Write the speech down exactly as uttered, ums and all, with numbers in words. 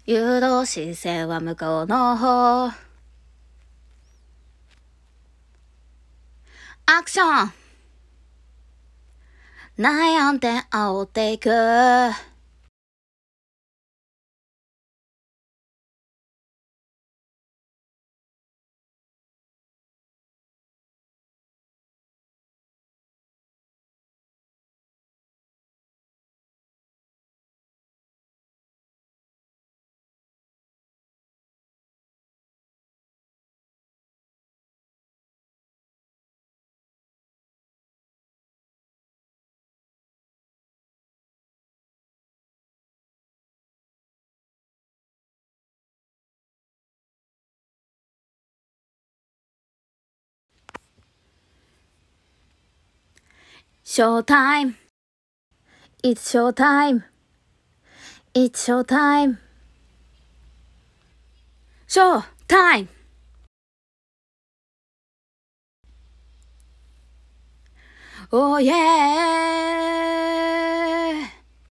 誘導視線は向こうの方。アクション。悩んで煽っていく。Show time. It's show time. It's show time. Show time. Oh yeah.